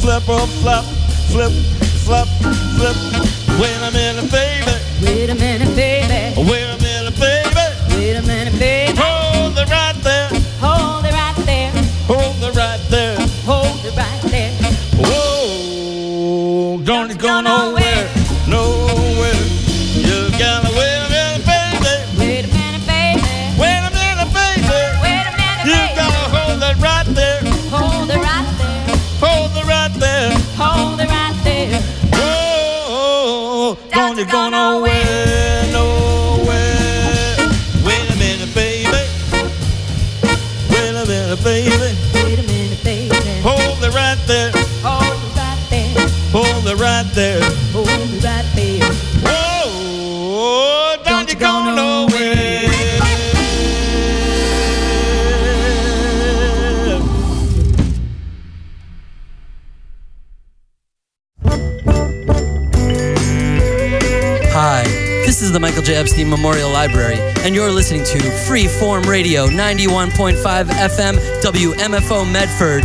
flip, oh, flop, flip, flop, flip. Wait a minute, baby. Wait a minute, baby. Wait a minute, baby. Wait a minute, baby. Hold it right there. Hold it right there. Hold it right there. Hold it right there. Whoa, don't go nowhere, nowhere. You gotta wait a minute, baby. Wait a minute, baby. Wait a minute, baby. Wait a minute, You baby. gotta hold it right there. Hold it right there. Hold it right there. Hold it right there. Whoa, don't you go nowhere, nowhere. Wait a minute, baby. Wait a minute, baby. Wait a minute, baby. Hold it right there. Hold it right there. Hold it right there. Hold it right there. Whoa, don't you go nowhere. Hi, this is the Michael J. Epstein Memorial Library, and you're listening to Freeform Radio 91.5 FM WMFO Medford.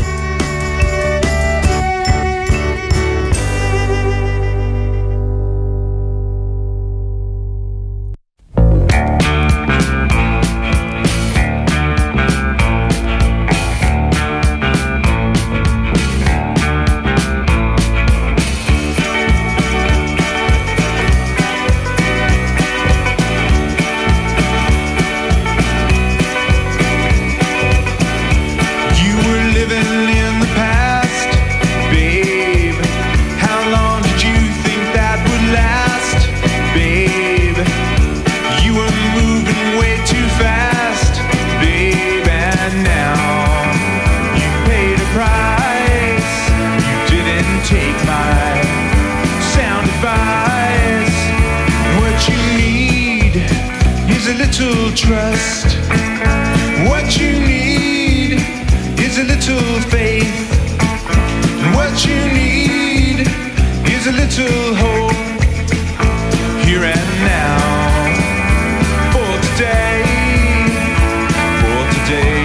Trust. What you need is a little faith. And what you need is a little hope. Here and now. For today. For today.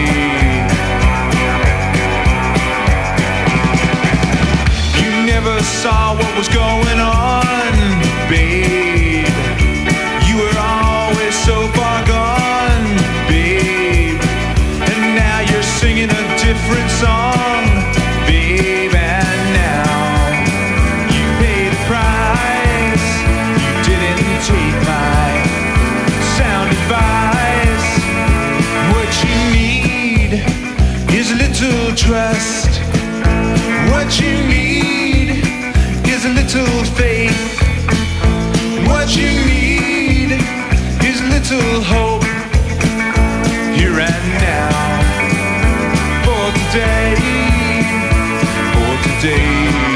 You never saw what was going on, babe. You were always so far gone, babe. And now you're singing a different song, babe. And now you paid a price. You didn't take my sound advice. What you need is a little trust. What you need is a little faith. What you need is a little hope. Here and now. For today. For today.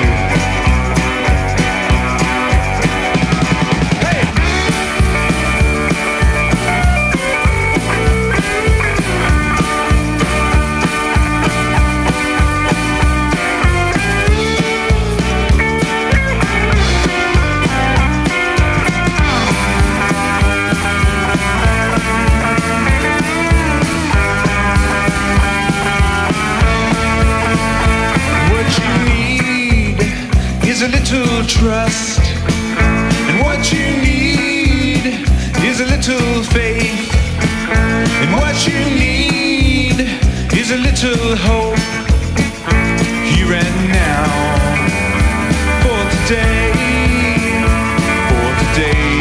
A little trust, and what you need is a little faith, and what you need is a little hope. Here and now. For today. For today.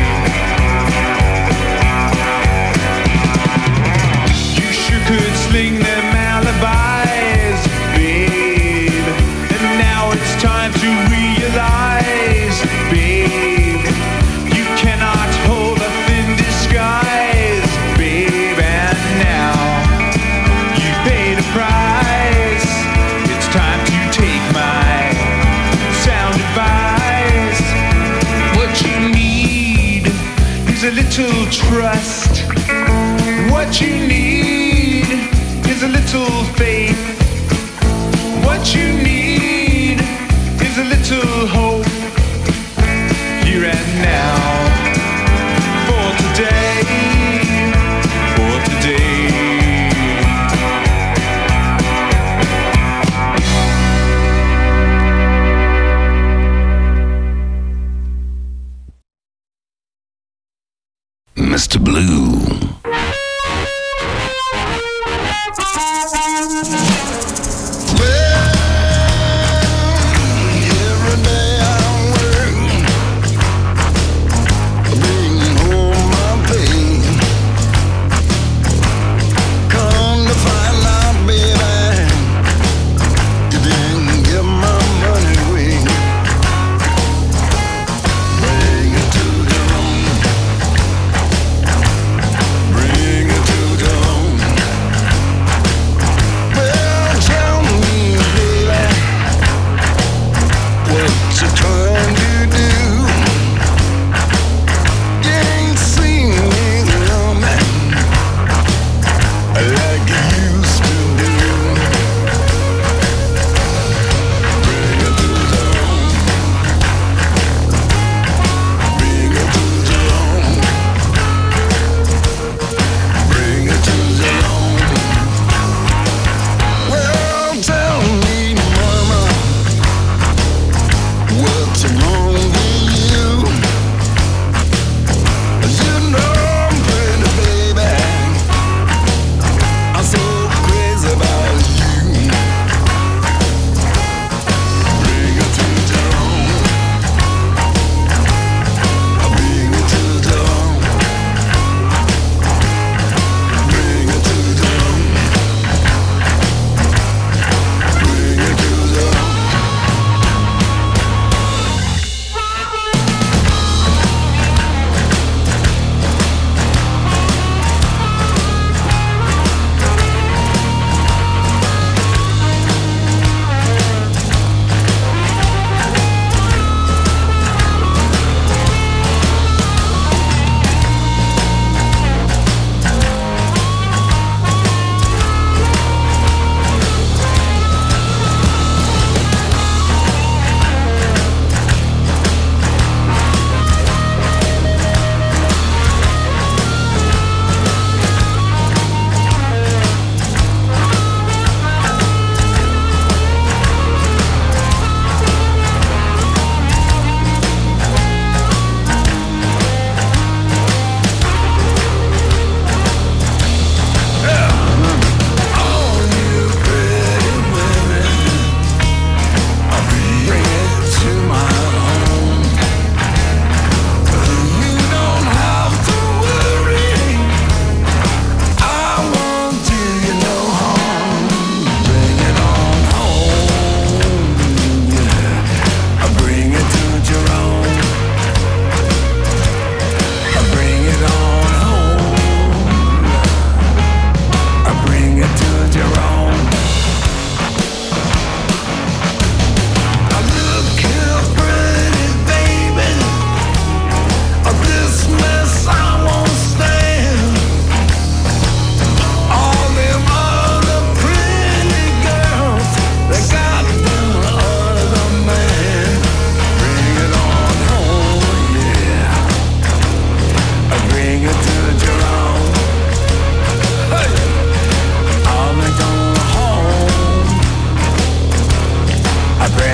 You sure could sling them alibis, babe. And now it's time to realize, babe, you cannot hold a thin disguise, babe. And now you paid a price. It's time to take my sound advice. What you need is a little trust. What you need is a little faith. What you need is a little hope. Here and now. For today. For today.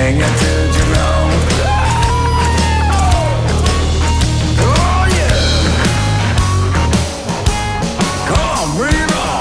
Sing it to Jerome. Oh yeah. Come on, bring it on.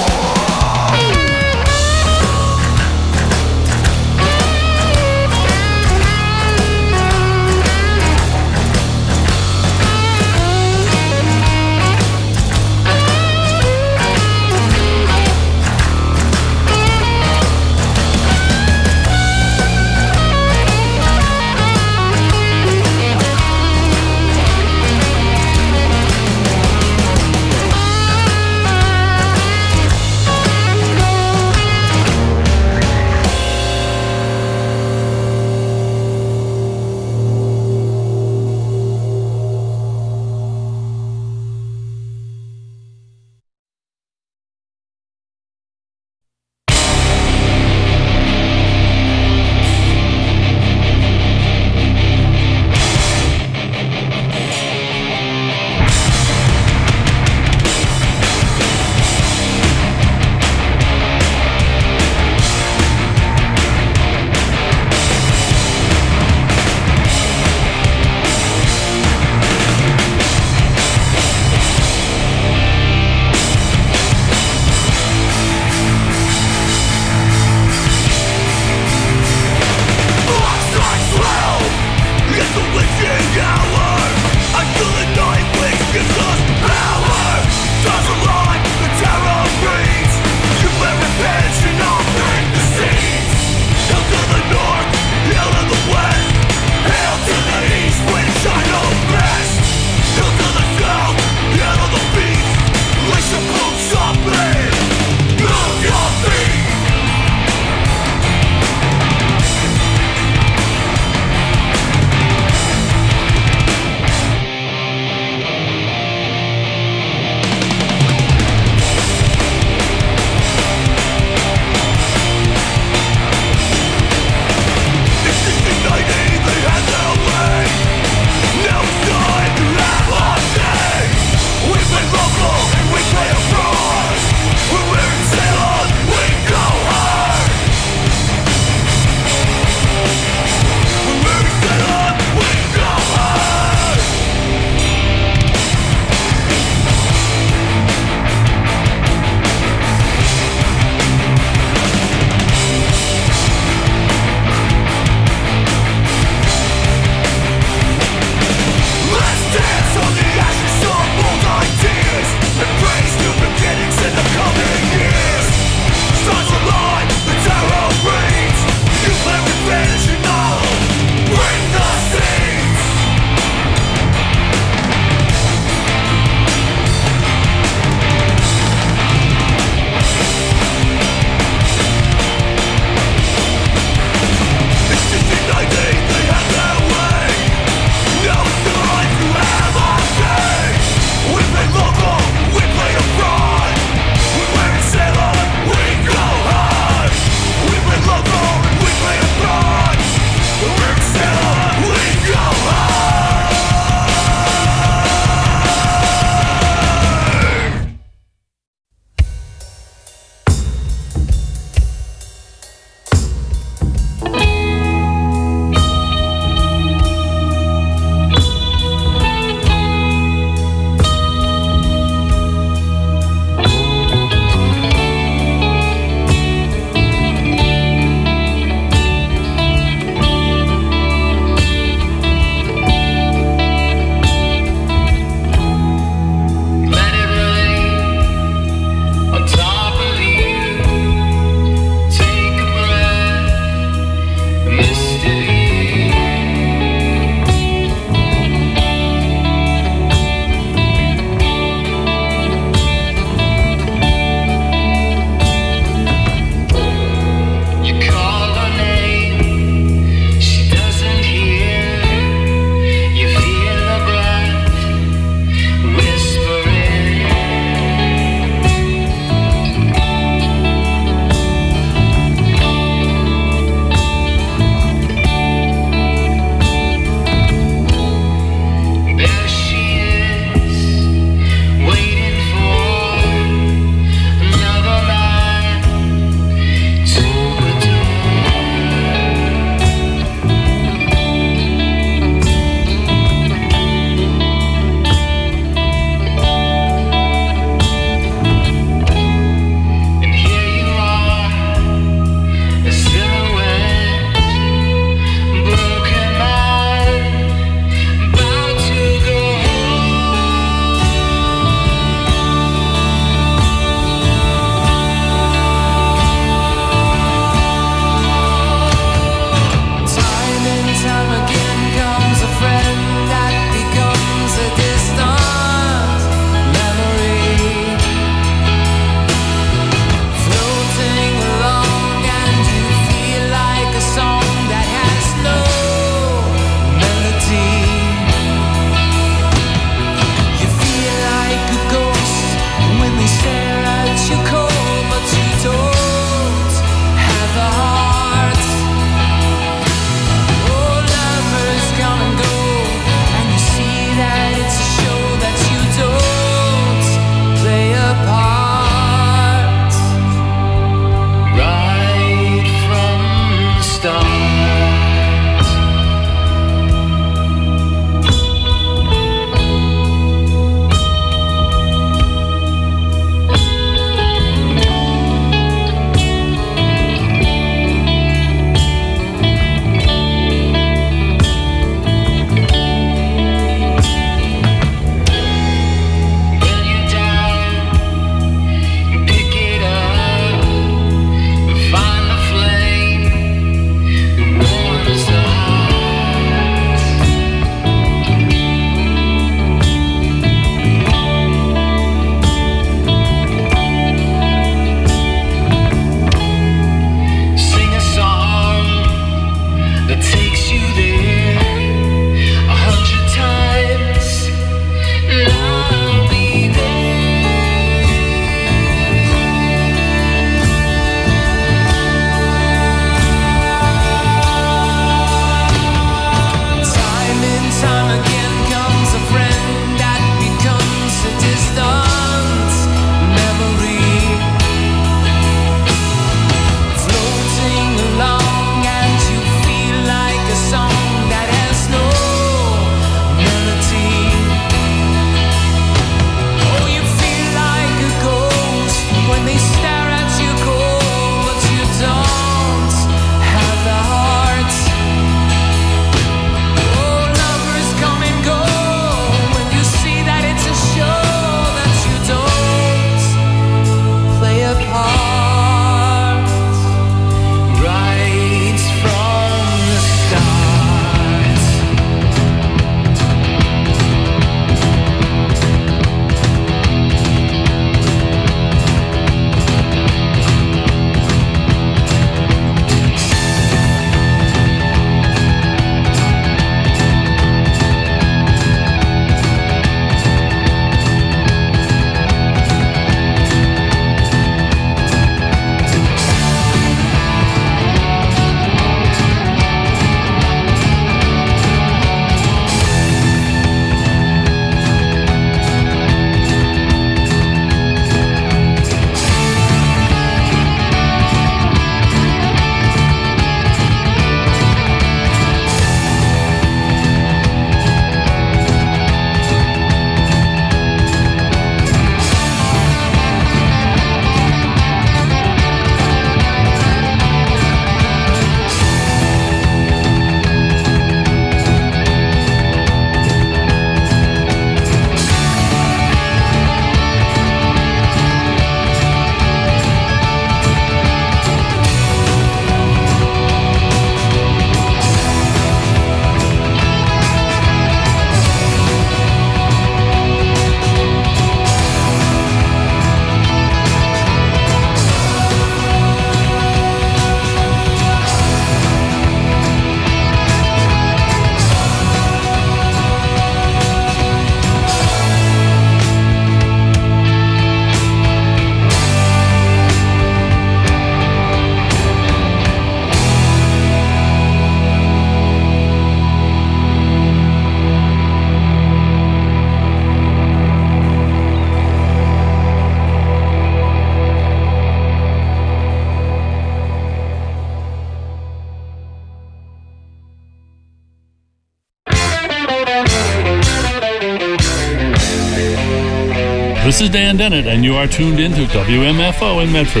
This is Dan Dennett, and you are tuned into WMFO in Medford.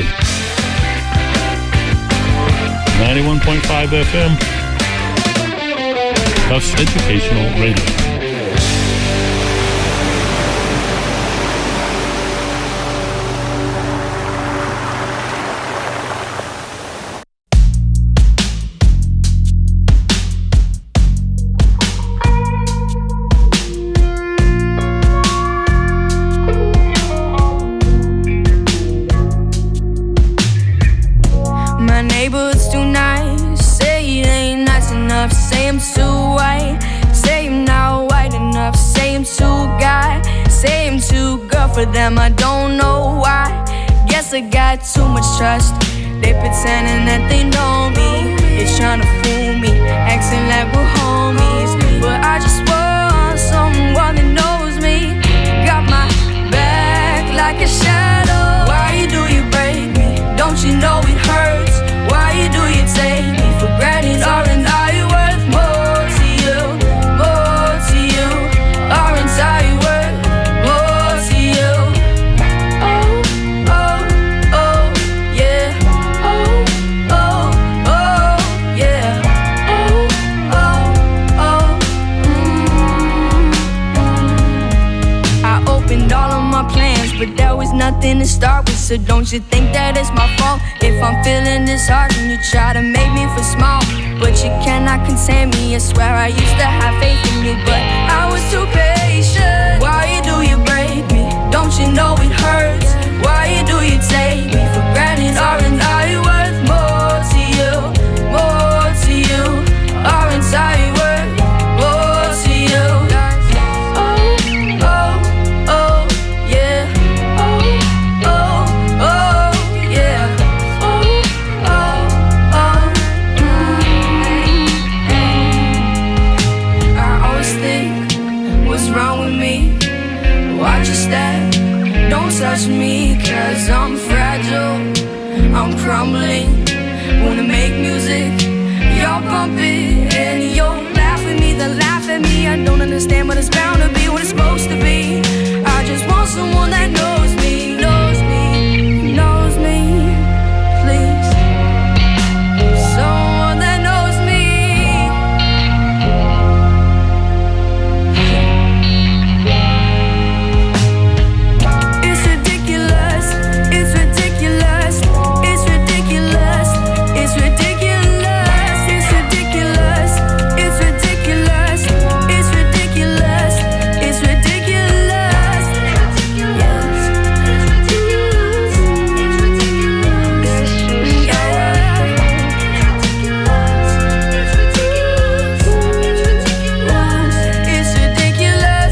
91.5 FM. Tufts Educational Radio. For them, I don't know why. Guess I got too much trust. They pretending that they know me. They're trying to fool me, acting like we're homies. But I just want someone that knows me. Got my back like a shadow. Why do you break me? Don't you know it hurts? Why do you take me for granted? Aren't I worth more to you? More to you? Aren't I worth more to you? Oh, oh, oh, yeah. Oh, oh, oh, yeah. Oh, oh, oh, I opened all of my plans, but there was nothing to start with. So don't you think that it's my fault if I'm feeling disheartened? You try to make me feel small, but you cannot contain me. I swear I used to have faith in you, but I was too patient. Why do you break me? Don't you know it hurts? Why do you take me for granted? Aren't I worth more to you? More to you? Aren't I worth more to you? Oh, oh, oh, yeah. Oh, oh, oh, yeah. Oh, oh, oh, I always think, what's wrong with me? Watch your step, don't touch me, 'cause I'm fragile, I'm crumbling. Wanna make music, you're bumping, and you'll laugh at me, then laugh at me. I don't understand, but it's bound to be what it's supposed to be. I just want someone that knows me, knows me, knows me, please. Someone that knows me. It's ridiculous, it's ridiculous, it's ridiculous, it's ridiculous, it's ridiculous, it's ridiculous, it's ridiculous, it's ridiculous, yes, it's ridiculous, it's ridiculous, yeah, it's ridiculous, it's ridiculous.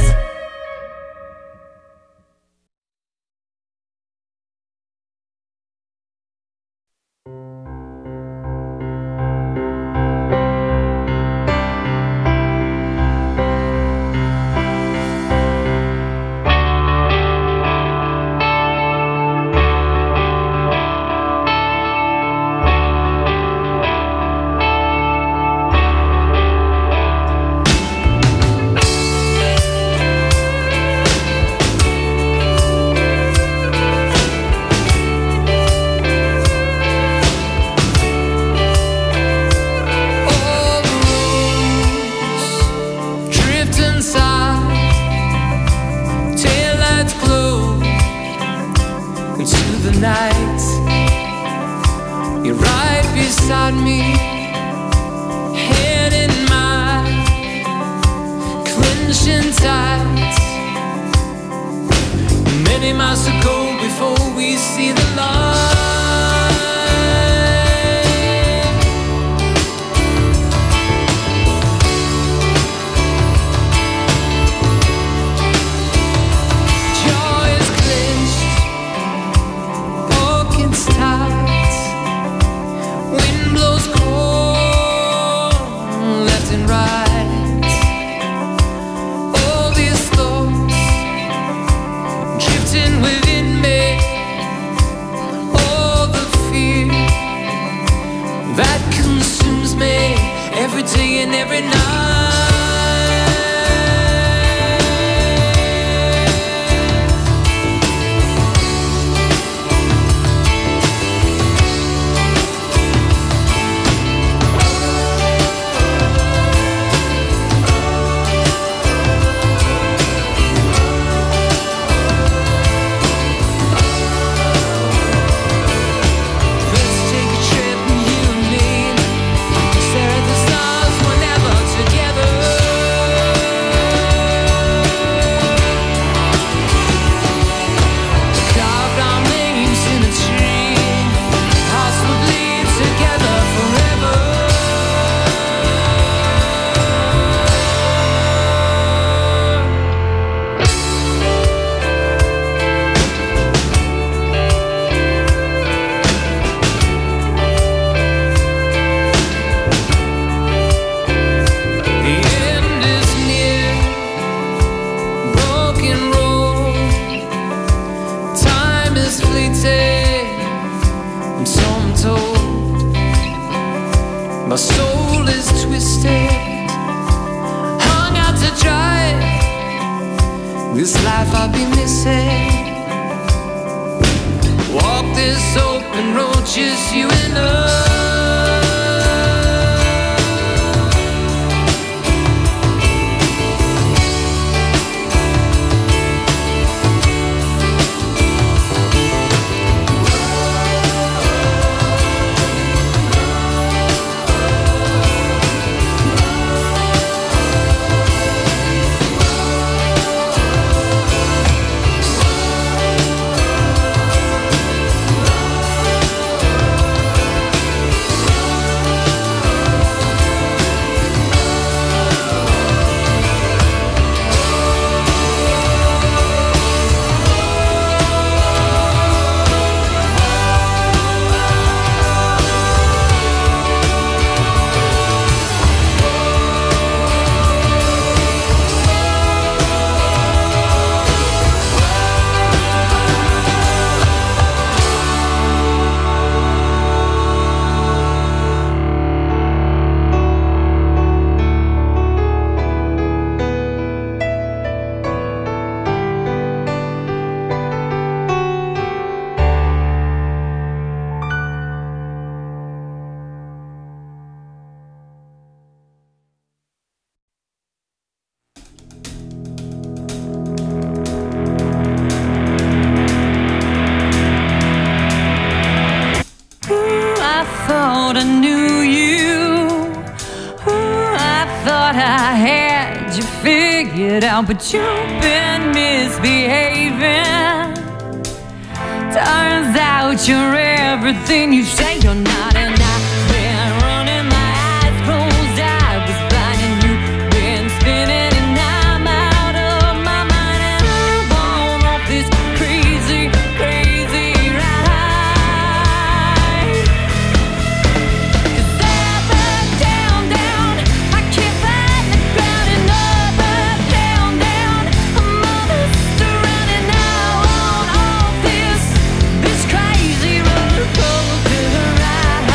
Drift inside, taillights glow into the night. You're right beside me, head in mine, clenching tight. Many miles to go before we see the light. Jaw is clenched, pockets tight. Wind blows cold, left and right. All these thoughts drifting within me. Oh, My soul is twisted, hung out to dry. This life I'll be missing. Walk this open road, just you and I. I knew you. Ooh, I thought I had you figured out, but you've been misbehaving. Turns out you're everything you say you're not, and I've been running my eyes closed. I was blind and you've been spinning, and I'm out of my mind, and I'm on off this crazy, crazy ride. Crazy roller coaster ride.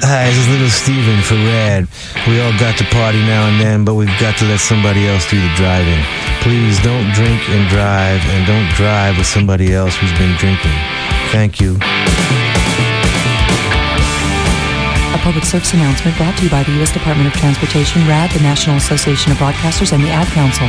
Hi, this is Little Steven for Rad. We all got to party now and then, but we've got to let somebody else do the driving. Please don't drink and don't drive with somebody else who's been drinking. Thank you. A public service announcement brought to you by the U.S. Department of Transportation, RAD, the National Association of Broadcasters, and the Ad Council.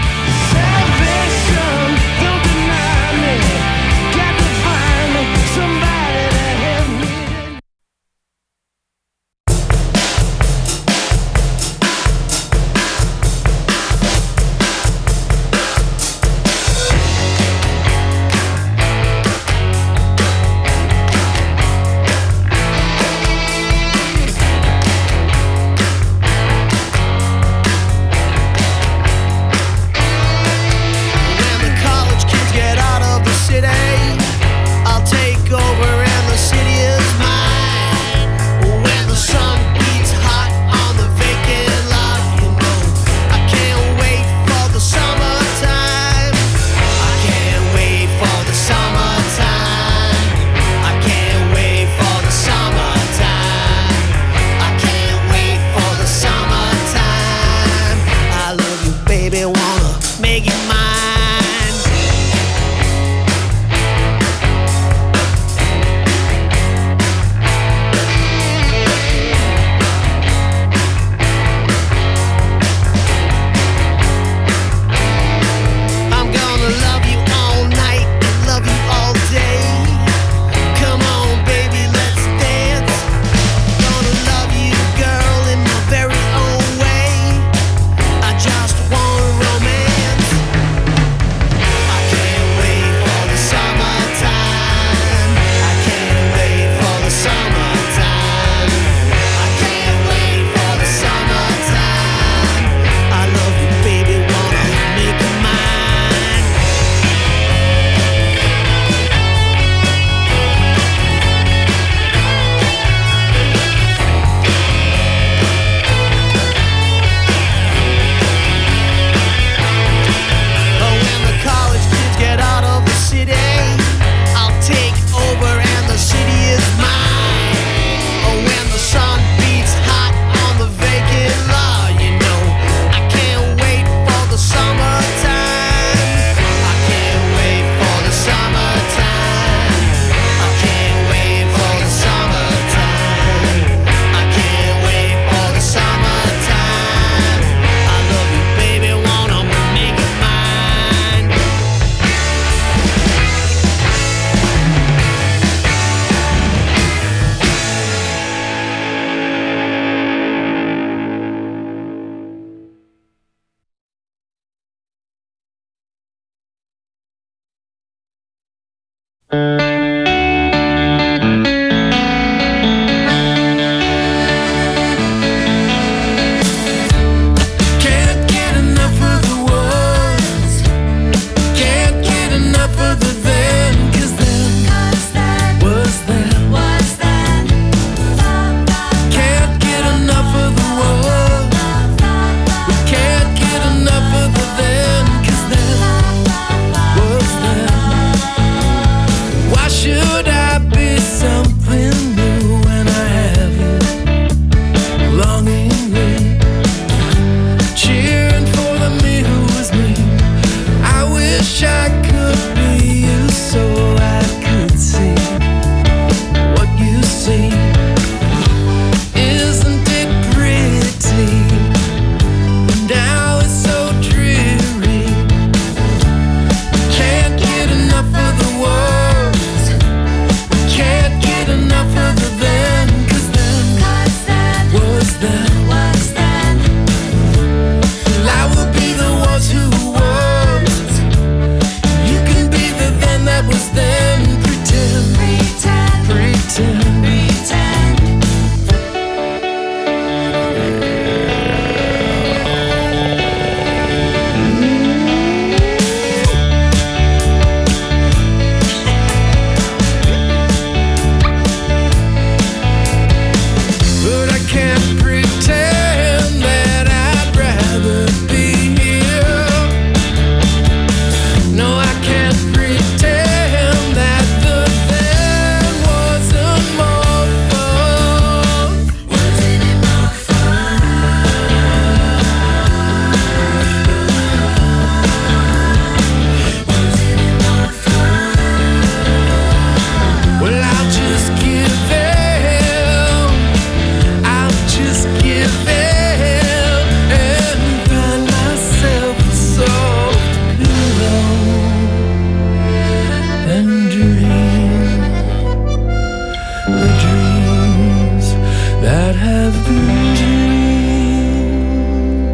have been dreamed.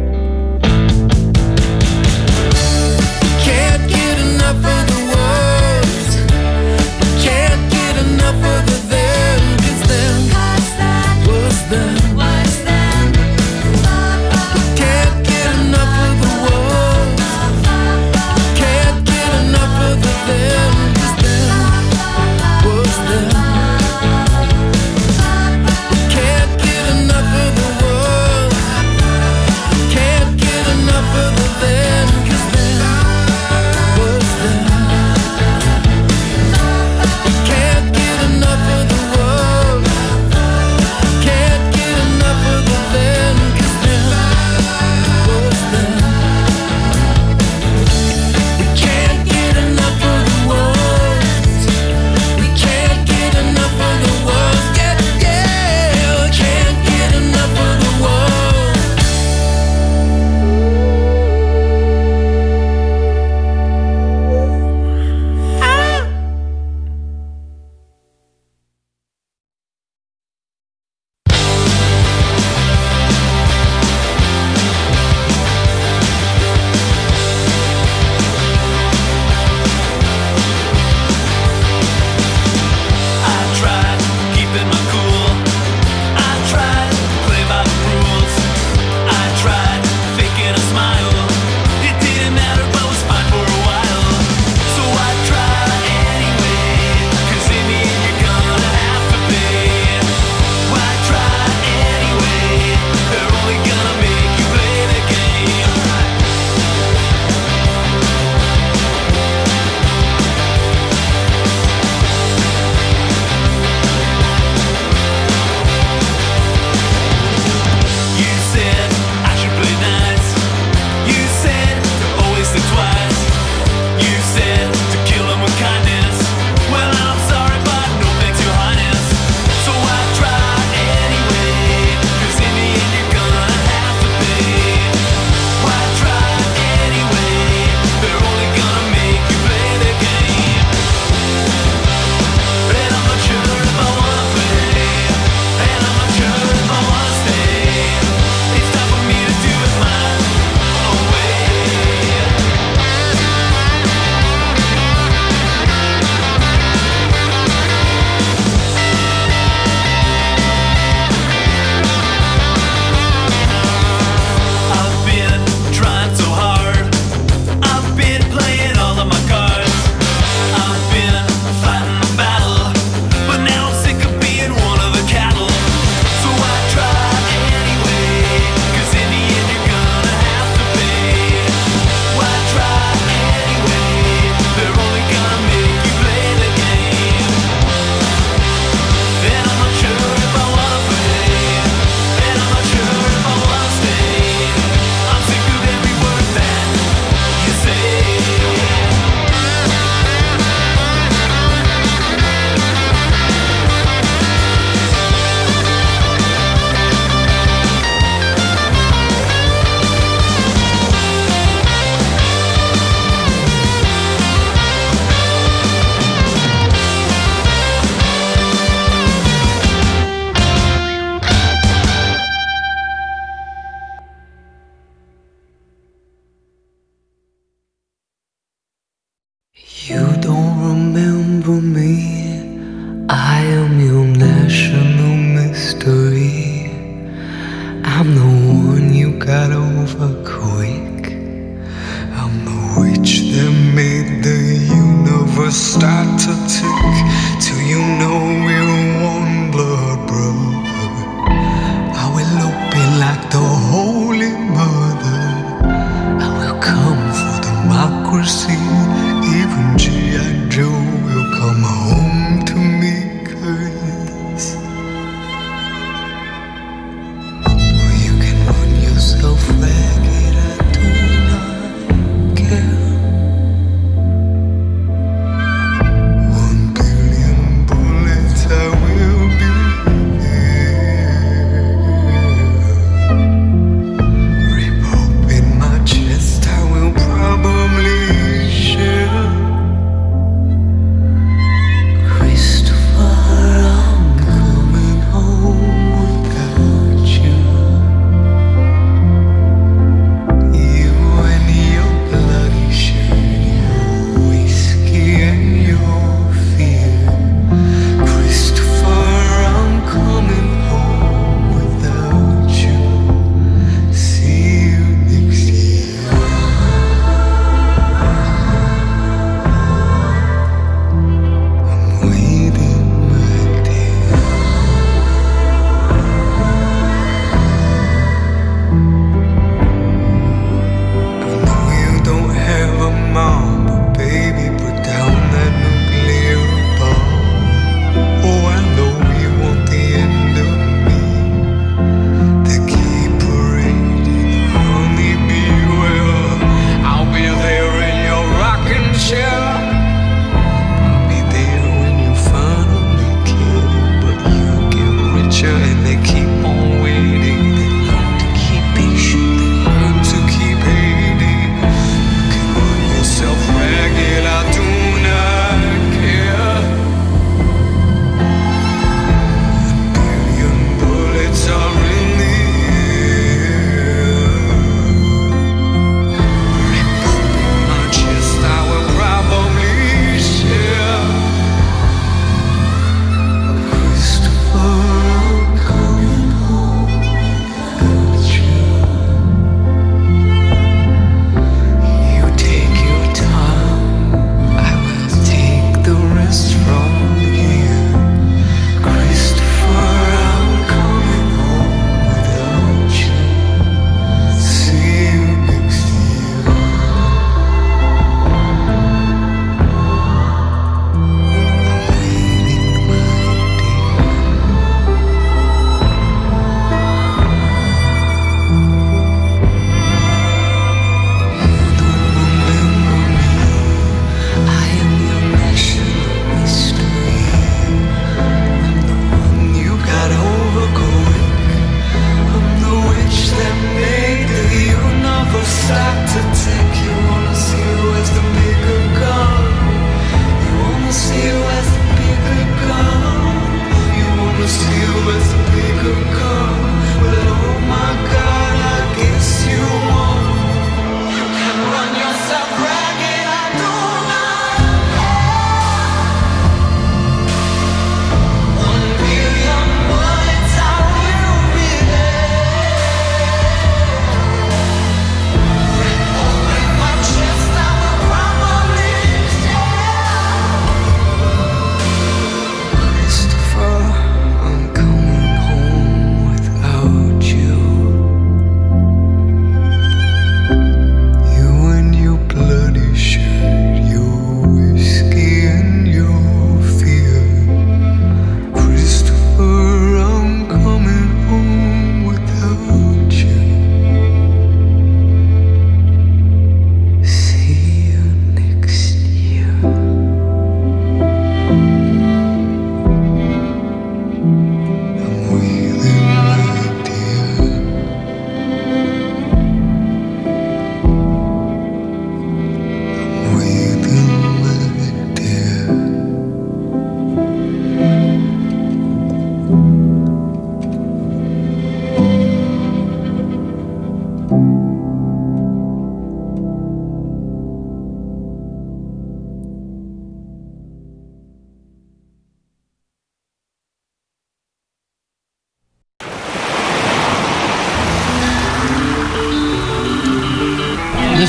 Can't get enough of the words, can't get enough of the them, 'cause them was them. Can't get enough of the words, can't get enough of the them, 'cause them was them. Can't get enough of the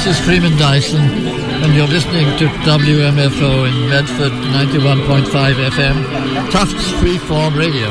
This is Freeman Dyson, and you're listening to WMFO in Medford, 91.5 FM, Tufts Freeform Radio.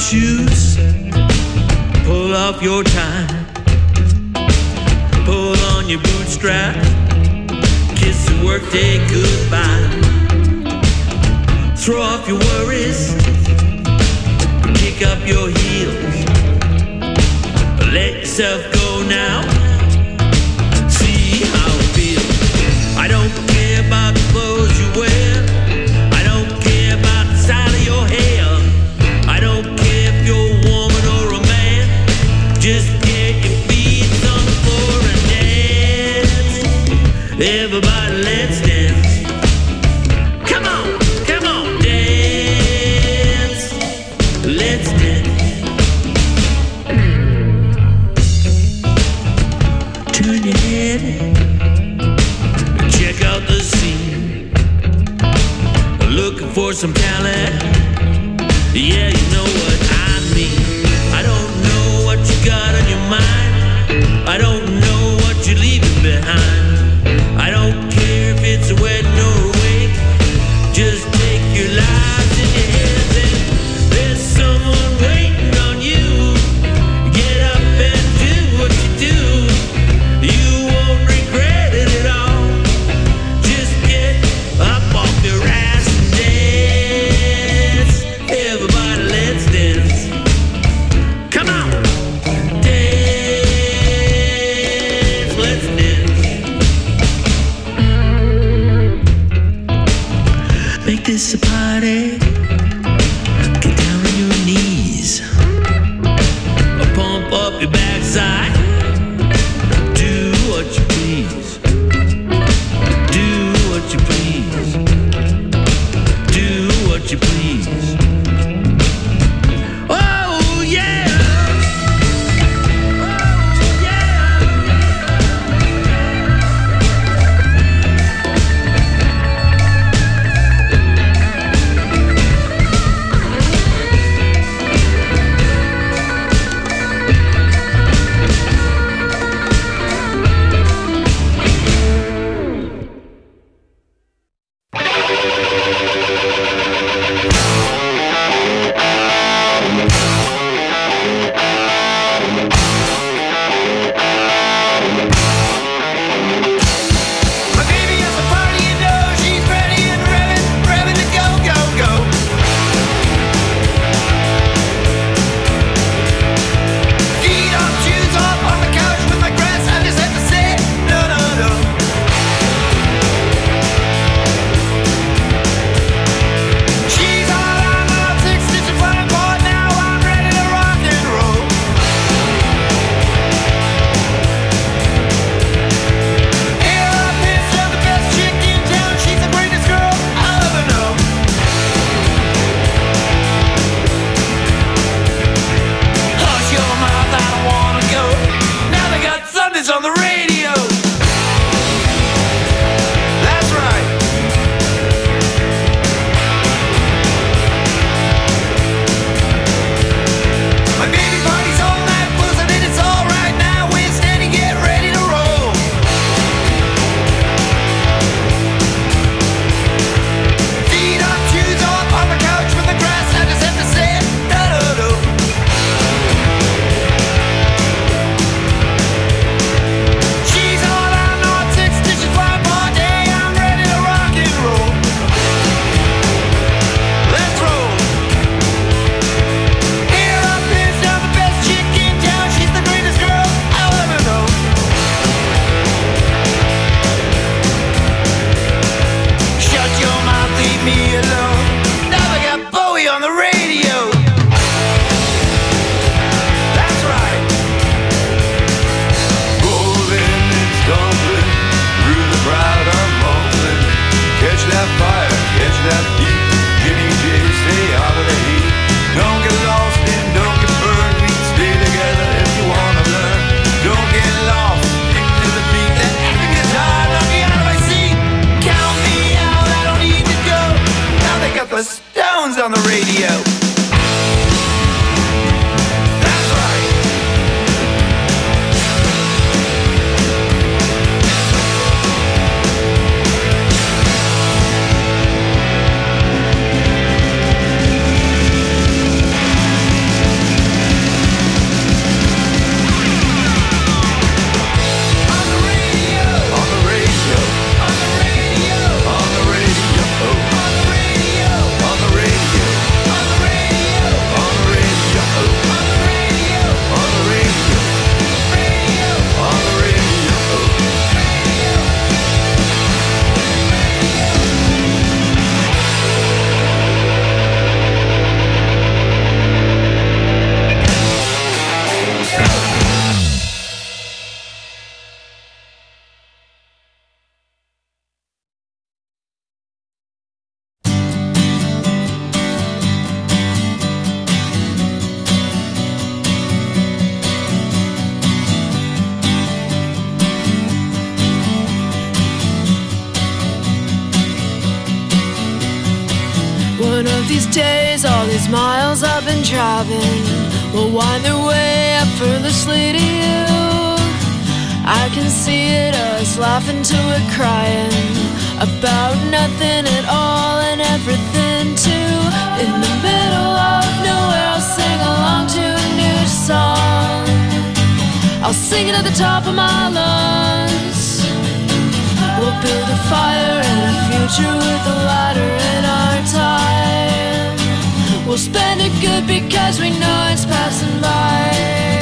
shoes, pull off your tie, pull on your bootstrap, kiss the workday goodbye, throw off your worries, kick up your heels, let yourself go now, see how it feels. I don't care about the clothes you wear, I don't care about the style of your hair, I don't care if you're a woman or a man, just get your feet on the floor and dance. Everybody, let's dance. Come on, dance. Let's dance. Turn your head, check out the scene. Looking for some talent, yeah, you know what I mean. I don't know what you got on your mind, I don't know what you're leaving behind. I don't care if it's a wedding or a wake, just take your lives in your hands and there's someone waiting on you. Get up and do what you do, you won't regret it at all. Just get up off your ass and dance. Everybody, let's dance. Come on, dance, let's dance. Make this a party. Get down on your knees, pump up your backside. Do what you please. Do what you please. Do what you please. Oh yeah. Oh One of these days, all these miles I've been driving will wind their way effortlessly to you. I can see it, us laughing till we're crying about nothing at all and everything too. In the middle of nowhere, I'll sing along to a new song. I'll sing it at the top of my lungs. We'll build a fire and a future with a ladder in our time. We'll spend it good because we know it's passing by.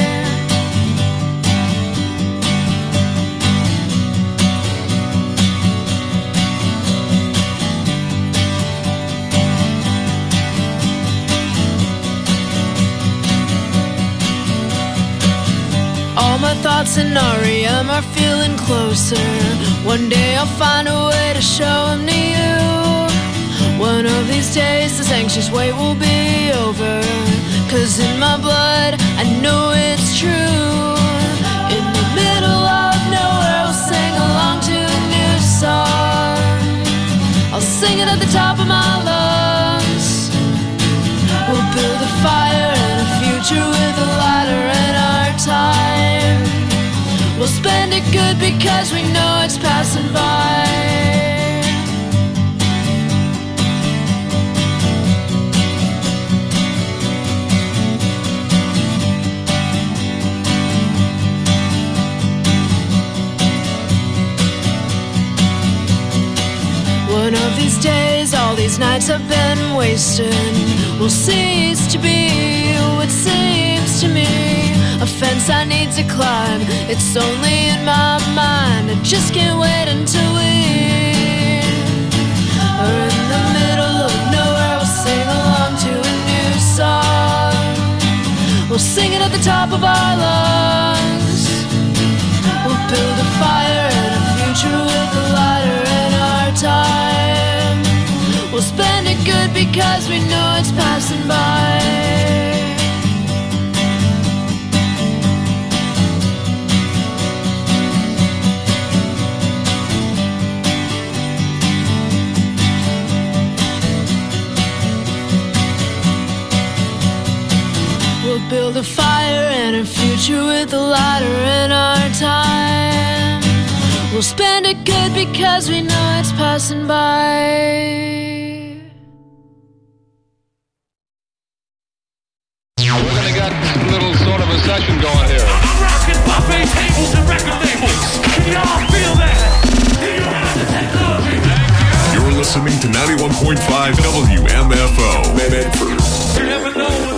All my thoughts in REM are feeling closer. One day I'll find a way to show them to you. One of these days this anxious wait will be over. 'Cause in my blood I know it's true. In the middle of nowhere I'll sing along to a new song. I'll sing it at the top of my lungs. We'll build a fire and a future with a ladder in our time. We'll spend it good because we know it's passing by. One of these days, all these nights I've been wasting will cease to be what seems to me a fence I need to climb. It's only in my mind. I just can't wait until we are in the middle of nowhere. We'll sing along to a new song. We'll sing it at the top of our lungs. We'll build a fire and a future with a ladder in our time. We'll spend it good because we know it's passing by. We'll build a fire and a future with a ladder in our time. We'll spend it good because we know it's passing by. We're gonna get a little sort of a session going here. I'm rocking buffet tables and record labels. Can y'all feel that? You have the technology. You're listening to 91.5 WMFO. You never know.